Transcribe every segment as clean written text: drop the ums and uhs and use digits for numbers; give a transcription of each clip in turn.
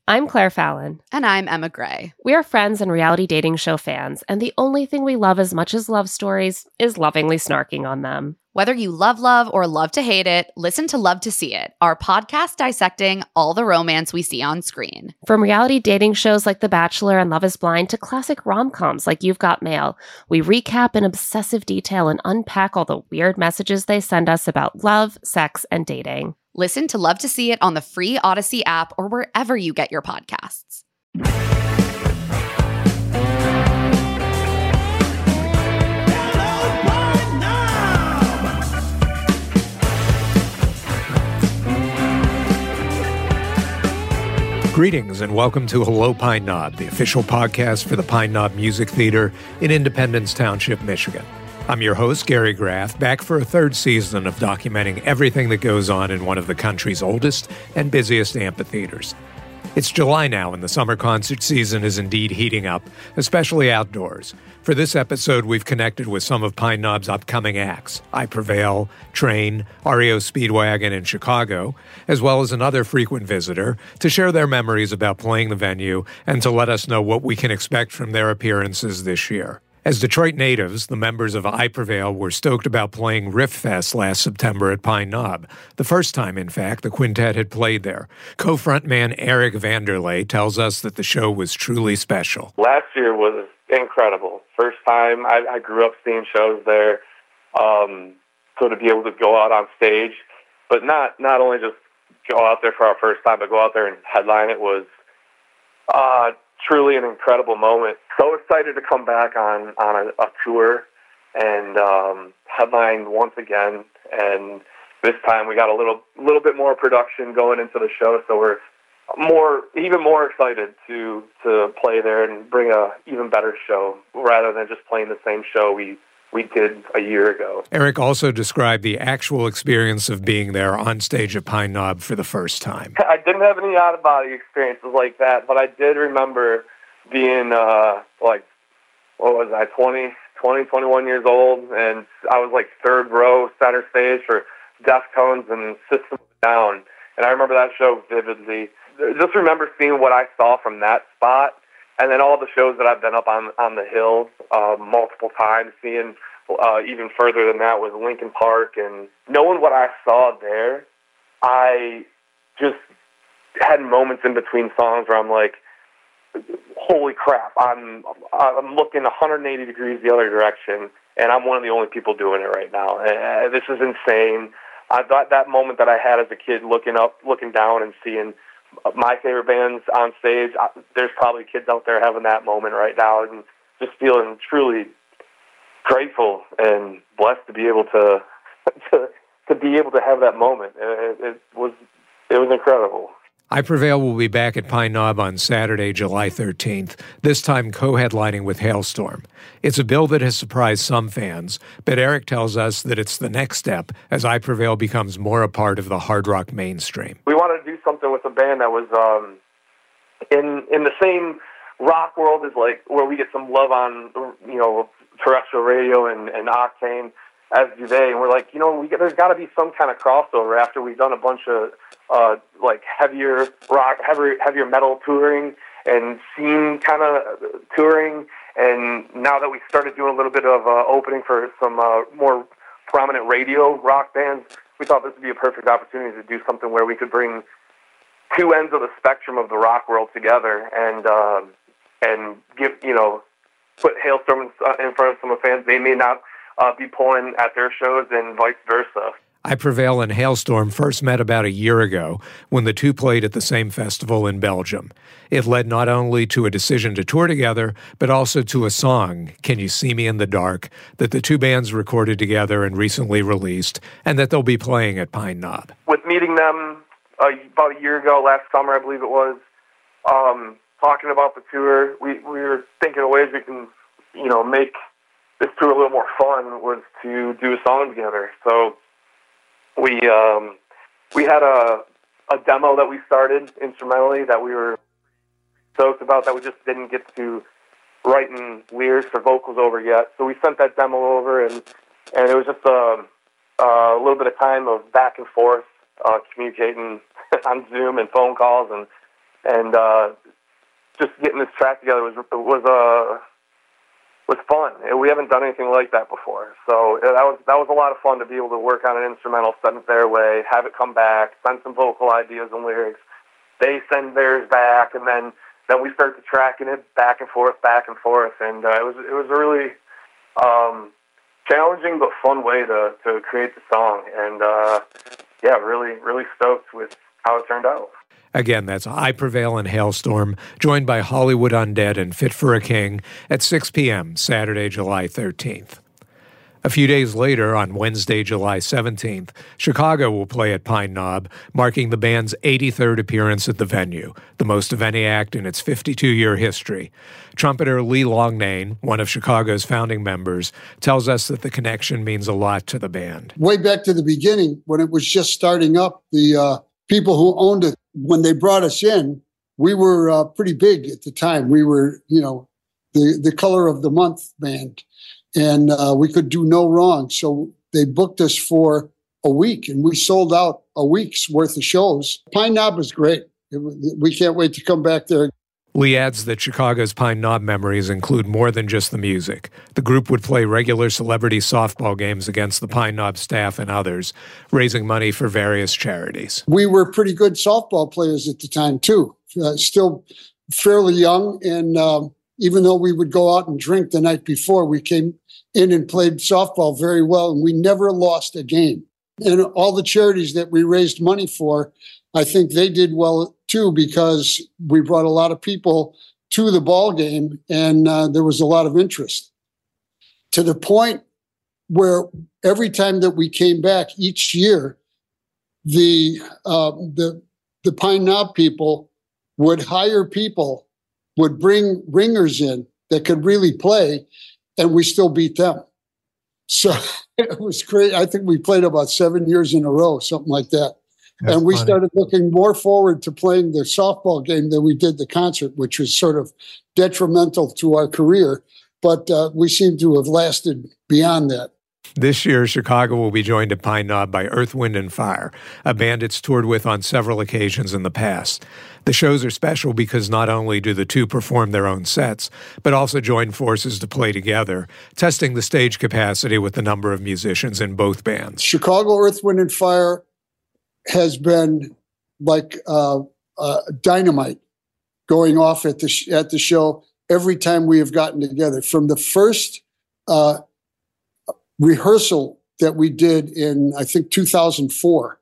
I'm Claire Fallon. And I'm Emma Gray. We are friends and reality dating show fans, and the only thing we love as much as love stories is lovingly snarking on them. Whether you love or love to hate it, listen to Love to See It, our podcast dissecting all the romance we see on screen. From reality dating shows like The Bachelor and Love is Blind to classic rom-coms like You've Got Mail, we recap in obsessive detail and unpack all the weird messages they send us about love, sex, and dating. Listen to Love to See It on the free Odyssey app or wherever you get your podcasts. Greetings and welcome to Hello Pine Knob, the official podcast for the Pine Knob Music Theater in Independence Township, Michigan. I'm your host, Gary Graff, back for a third season of documenting everything that goes on in one of the country's oldest and busiest amphitheaters. It's July now, and the summer concert season is indeed heating up, especially outdoors. For this episode, we've connected with some of Pine Knob's upcoming acts, I Prevail, Train, REO Speedwagon in Chicago, as well as another frequent visitor, to share their memories about playing the venue and to let us know what we can expect from their appearances this year. As Detroit natives, the members of I Prevail were stoked about playing Riff Fest last September at Pine Knob, the first time, in fact, the quintet had played there. Co-frontman Eric Vanderlei tells us that the show was truly special. Last year was incredible. First time I grew up seeing shows there, so to be able to go out on stage, but not only just go out there for our first time, but go out there and headline it was truly an incredible moment. So excited to come back on a tour and headline once again. And this time we got a little bit more production going into the show, so we're even more excited to play there and bring a even better show rather than just playing the same show we did a year ago. Eric also described the actual experience of being there on stage at Pine Knob for the first time. I didn't have any out-of-body experiences like that, but I did remember being, 21 years old, and I was like third row center stage for Deftones and System of a Down, and I remember that show vividly. Just remember seeing what I saw from that spot, and then all the shows that I've been up on the hill multiple times, seeing even further than that was Linkin Park, and knowing what I saw there, I just had moments in between songs where I'm like, holy crap, I'm looking 180 degrees the other direction, and I'm one of the only people doing it right now. This is insane. I thought that moment that I had as a kid looking up, looking down, and seeing my favorite bands on stage, there's probably kids out there having that moment right now, and just feeling truly grateful and blessed to be able to be able to have that moment. It was incredible. I Prevail will be back at Pine Knob on Saturday, July 13th, this time co-headlining with Halestorm. It's a bill that has surprised some fans, but Eric tells us that it's the next step as I Prevail becomes more a part of the hard rock mainstream. We wanted to do something with a band that was in the same rock world as like where we get some love on, terrestrial radio and Octane, as do they. And we're like, there's got to be some kind of crossover after we've done a bunch of heavier rock, heavier metal touring and scene kind of touring. And now that we started doing a little bit of opening for some more prominent radio rock bands, we thought this would be a perfect opportunity to do something where we could bring two ends of the spectrum of the rock world together and give, put Halestorm in front of some fans they may not be pulling at their shows and vice versa. I Prevail and Halestorm first met about a year ago when the two played at the same festival in Belgium. It led not only to a decision to tour together, but also to a song, Can You See Me in the Dark, that the two bands recorded together and recently released, and that they'll be playing at Pine Knob. With meeting them about a year ago, last summer I believe it was, talking about the tour, we were thinking of ways we can, make this tour a little more fun, was to do a song together. So we had a demo that we started instrumentally that we were stoked about that we just didn't get to writing lyrics or vocals over yet. So we sent that demo over, and it was just a little bit of time of back and forth communicating on Zoom and phone calls, and and just getting this track together was fun. We haven't done anything like that before, so that was a lot of fun to be able to work on an instrumental, send it their way, have it come back, send some vocal ideas and lyrics. They send theirs back, and then we start the tracking it back and forth, and it was a really challenging but fun way to create the song, and really stoked with how it turned out. Again, that's I Prevail and Hailstorm, joined by Hollywood Undead and Fit for a King at 6 p.m. Saturday, July 13th. A few days later, on Wednesday, July 17th, Chicago will play at Pine Knob, marking the band's 83rd appearance at the venue, the most of any act in its 52-year history. Trumpeter Lee Longnane, one of Chicago's founding members, tells us that the connection means a lot to the band. Way back to the beginning, when it was just starting up, the people who owned it, when they brought us in, we were pretty big at the time. We were, the Color of the Month band. And we could do no wrong. So they booked us for a week, and we sold out a week's worth of shows. Pine Knob was great. We can't wait to come back there. Lee adds that Chicago's Pine Knob memories include more than just the music. The group would play regular celebrity softball games against the Pine Knob staff and others, raising money for various charities. We were pretty good softball players at the time, too. Still fairly young, and even though we would go out and drink the night before, we came in and played softball very well, and we never lost a game. And all the charities that we raised money for, I think they did well too, because we brought a lot of people to the ball game, and there was a lot of interest, to the point where every time that we came back each year, the Pine Knob people would hire people, would bring ringers in that could really play, and we still beat them. So it was great. I think we played about 7 years in a row, something like that. That's and we funny. Started looking more forward to playing the softball game than we did the concert, which was sort of detrimental to our career. But we seem to have lasted beyond that. This year, Chicago will be joined at Pine Knob by Earth, Wind & Fire, a band it's toured with on several occasions in the past. The shows are special because not only do the two perform their own sets, but also join forces to play together, testing the stage capacity with the number of musicians in both bands. Chicago Earth, Wind & Fire has been like dynamite going off at the show every time we have gotten together. From the first rehearsal that we did in, I think, 2004,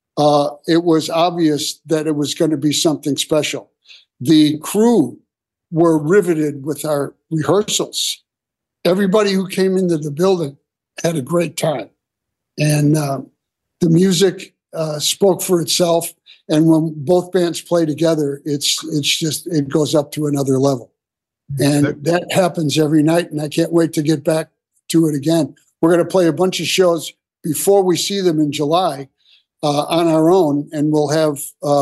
it was obvious that it was going to be something special. The crew were riveted with our rehearsals. Everybody who came into the building had a great time. And the music spoke for itself. And when both bands play together, it's just, it goes up to another level. And that happens every night. And I can't wait to get back to it again. We're going to play a bunch of shows before we see them in July on our own, and we'll have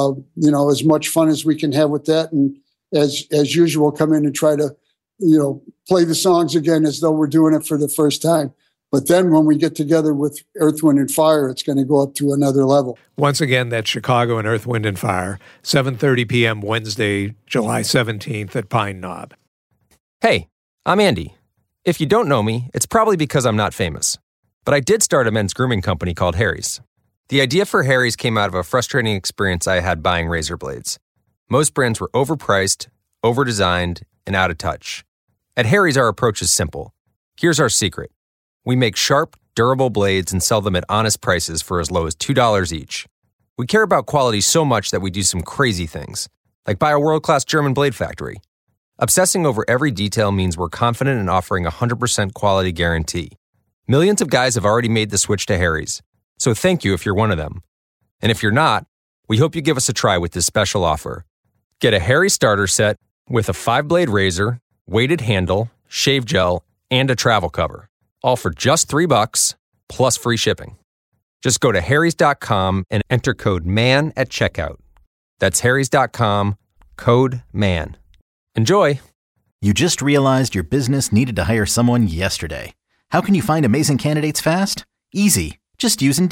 as much fun as we can have with that. And as usual, come in and try to play the songs again as though we're doing it for the first time. But then when we get together with Earth, Wind & Fire, it's going to go up to another level. Once again, that's Chicago and Earth, Wind & Fire, 7:30 p.m. Wednesday, July 17th at Pine Knob. Hey, I'm Andy. If you don't know me, it's probably because I'm not famous. But I did start a men's grooming company called Harry's. The idea for Harry's came out of a frustrating experience I had buying razor blades. Most brands were overpriced, overdesigned, and out of touch. At Harry's, our approach is simple. Here's our secret. We make sharp, durable blades and sell them at honest prices for as low as $2 each. We care about quality so much that we do some crazy things, like buy a world-class German blade factory. Obsessing over every detail means we're confident in offering a 100% quality guarantee. Millions of guys have already made the switch to Harry's, so thank you if you're one of them. And if you're not, we hope you give us a try with this special offer. Get a Harry's starter set with a 5-blade razor, weighted handle, shave gel, and a travel cover, all for just $3 plus free shipping. Just go to harrys.com and enter code MAN at checkout. That's harrys.com, code MAN. Enjoy. You just realized your business needed to hire someone yesterday. How can you find amazing candidates fast? Easy. Just use Indeed.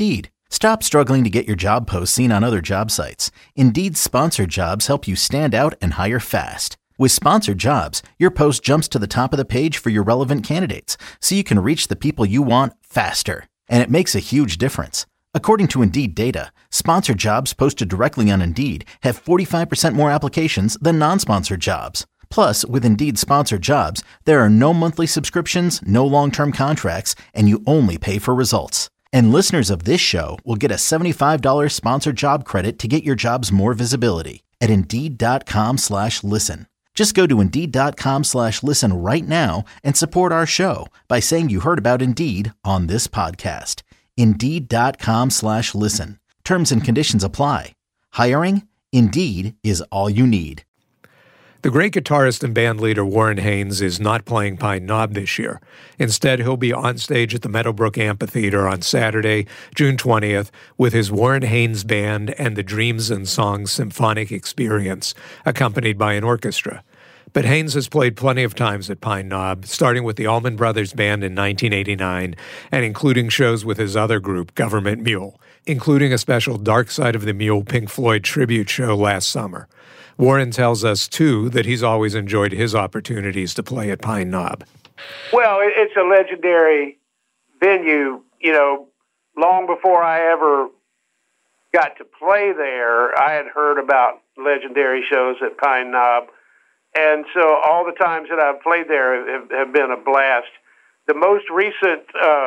Stop struggling to get your job post seen on other job sites. Indeed's sponsored jobs help you stand out and hire fast. With sponsored jobs, your post jumps to the top of the page for your relevant candidates, so you can reach the people you want faster. And it makes a huge difference. According to Indeed data, sponsored jobs posted directly on Indeed have 45% more applications than non-sponsored jobs. Plus, with Indeed sponsored jobs, there are no monthly subscriptions, no long-term contracts, and you only pay for results. And listeners of this show will get a $75 sponsored job credit to get your jobs more visibility at Indeed.com/listen. Just go to Indeed.com/listen right now and support our show by saying you heard about Indeed on this podcast. Indeed.com/listen. Terms and conditions apply. Hiring? Indeed is all you need. The great guitarist and band leader Warren Haynes is not playing Pine Knob this year. Instead, he'll be on stage at the Meadowbrook Amphitheater on Saturday, June 20th, with his Warren Haynes Band and the Dreams and Songs Symphonic Experience, accompanied by an orchestra. But Haynes has played plenty of times at Pine Knob, starting with the Allman Brothers Band in 1989 and including shows with his other group, Government Mule, including a special Dark Side of the Mule Pink Floyd tribute show last summer. Warren tells us, too, that he's always enjoyed his opportunities to play at Pine Knob. Well, it's a legendary venue. You know, long before I ever got to play there, I had heard about legendary shows at Pine Knob. And so all the times that I've played there have been a blast. The most recent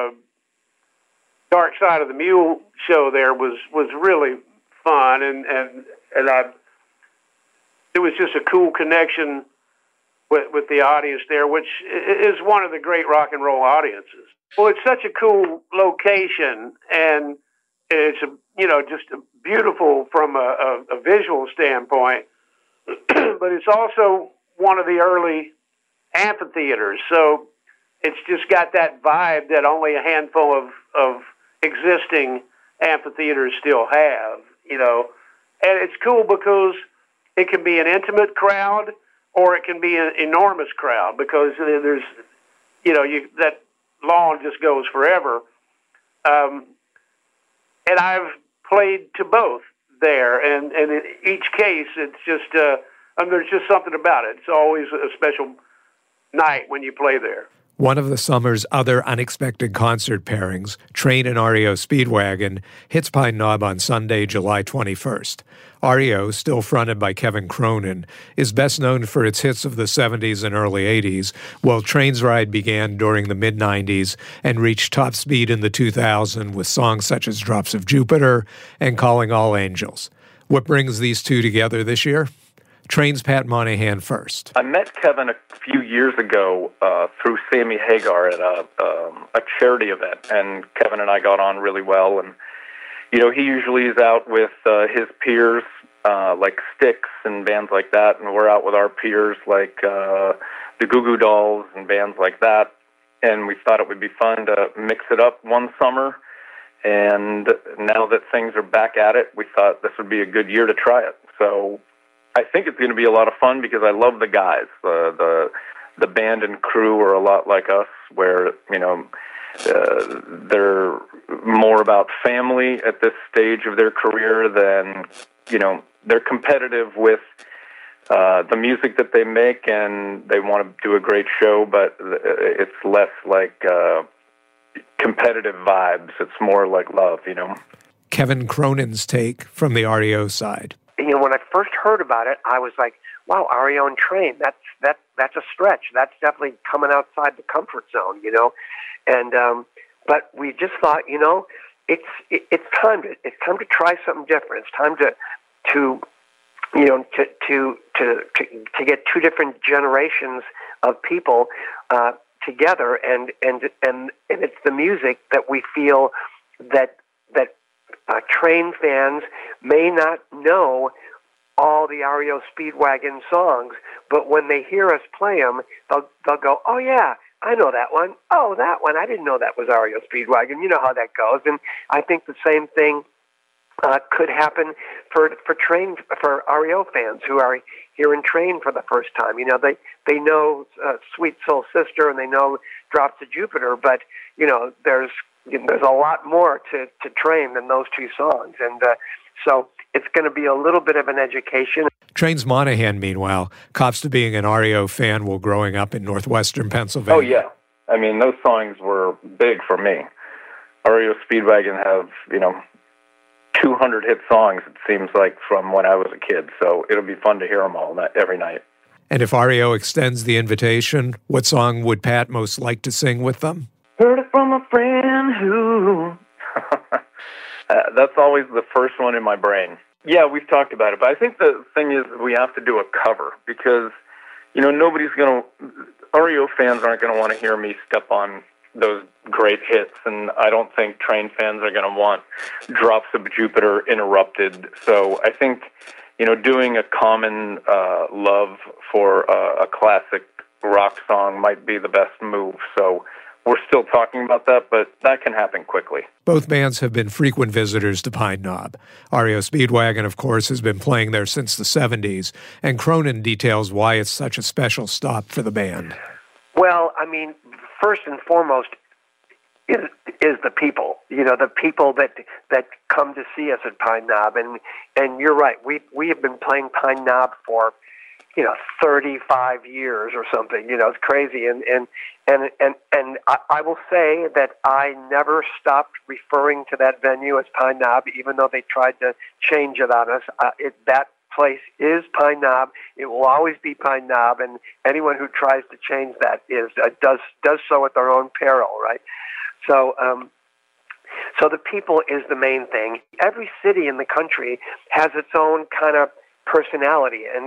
Dark Side of the Mule show there was really fun, and it was just a cool connection with the audience there, which is one of the great rock and roll audiences. Well, it's such a cool location, and it's just beautiful from a visual standpoint. But it's also one of the early amphitheaters, so it's just got that vibe that only a handful of existing amphitheaters still have, And it's cool because it can be an intimate crowd or it can be an enormous crowd because there's, that lawn just goes forever. And I've played to both there, and in each case, it's just there's just something about it. It's always a special night when you play there. One of the summer's other unexpected concert pairings, Train and REO Speedwagon, hits Pine Knob on Sunday, July 21st. REO, still fronted by Kevin Cronin, is best known for its hits of the 70s and early 80s, while Train's ride began during the mid-90s and reached top speed in the 2000s with songs such as Drops of Jupiter and Calling All Angels. What brings these two together this year? Train's Pat Monahan first. I met Kevin a few years ago through Sammy Hagar at a charity event, and Kevin and I got on really well. And he usually is out with his peers, like Styx and bands like that, and we're out with our peers like the Goo Goo Dolls and bands like that. And we thought it would be fun to mix it up one summer. And now that things are back at it, we thought this would be a good year to try it. So I think it's going to be a lot of fun because I love the guys. The band and crew are a lot like us, where they're more about family at this stage of their career than they're competitive with the music that they make, and they want to do a great show, but it's less like competitive vibes. It's more like love, Kevin Cronin's take from the REO side. When I first heard about it, I was like, wow, REO and Train, that's a stretch. That's definitely coming outside the comfort zone, And but we just thought, it's time to try something different. It's time to get two different generations of people together, and it's the music that we feel that Train fans may not know all the REO Speedwagon songs, but when they hear us play them, they'll go, oh yeah, I know that one. Oh, that one. I didn't know that was REO Speedwagon. You know how that goes. And I think the same thing could happen for Train, for REO fans who are hearing Train for the first time. They know Sweet Soul Sister and they know Drops of Jupiter, but there's there's a lot more to Train than those two songs. And so it's going to be a little bit of an education. Trains Monahan, meanwhile, cops to being an REO fan while growing up in northwestern Pennsylvania. Oh, yeah. I mean, those songs were big for me. REO Speedwagon have, 200 hit songs, it seems like, from when I was a kid. So it'll be fun to hear them all every night. And if REO extends the invitation, what song would Pat most like to sing with them? Heard it from a friend who... That's always the first one in my brain. Yeah, we've talked about it, but I think the thing is we have to do a cover because, nobody's going to... REO fans aren't going to want to hear me step on those great hits, and I don't think Train fans are going to want Drops of Jupiter interrupted. So I think, doing a common love for a classic rock song might be the best move. So we're still talking about that, but that can happen quickly. Both bands have been frequent visitors to Pine Knob. REO Speedwagon, of course, has been playing there since the 70s, and Cronin details why it's such a special stop for the band. Well, I mean, first and foremost is the people. The people that come to see us at Pine Knob, and you're right. We have been playing Pine Knob for 35 years or something. It's crazy, and I will say that I never stopped referring to that venue as Pine Knob, even though they tried to change it on us. That place is Pine Knob. It will always be Pine Knob, and anyone who tries to change that does so at their own peril, right? So the people is the main thing. Every city in the country has its own kind of personality, and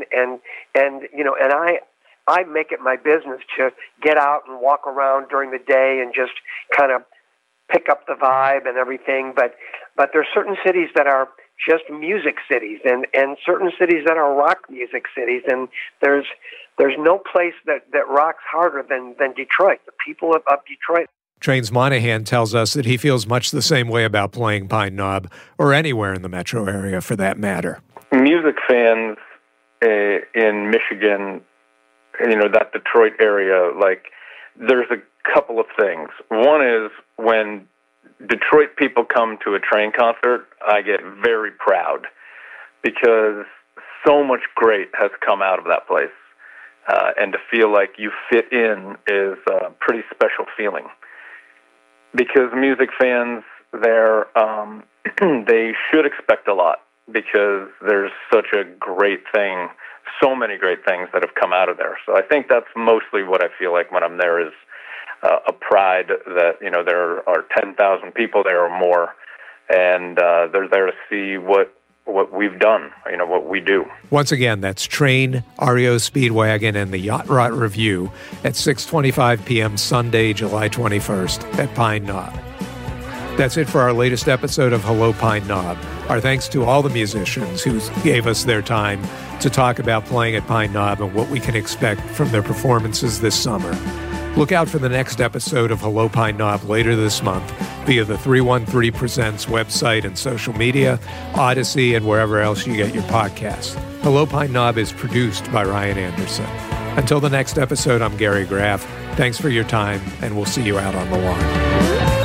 I make it my business to get out and walk around during the day and just kind of pick up the vibe and everything. But there's certain cities that are just music cities, and certain cities that are rock music cities, and there's no place that rocks harder than Detroit. The people of Detroit. Trains Monahan tells us that he feels much the same way about playing Pine Knob, or anywhere in the metro area for that matter. Music fans in Michigan, that Detroit area, there's a couple of things. One is when Detroit people come to a Train concert, I get very proud because so much great has come out of that place. And to feel like you fit in is a pretty special feeling. Because music fans there, they should expect a lot because there's such a great thing, so many great things that have come out of there. So I think that's mostly what I feel like when I'm there is a pride that, there are 10,000 people there or more, and they're there to see what we've done, what we do. Once again, that's Train, REO Speedwagon, and the Yacht Rot Review at 6:25 p.m. Sunday, July 21st at Pine Knob. That's it for our latest episode of Hello Pine Knob. Our thanks to all the musicians who gave us their time to talk about playing at Pine Knob and what we can expect from their performances this summer. Look out for the next episode of Hello Pine Knob later this month via the 313 Presents website and social media, Odyssey, and wherever else you get your podcasts. Hello Pine Knob is produced by Ryan Anderson. Until the next episode, I'm Gary Graff. Thanks for your time, and we'll see you out on the lawn.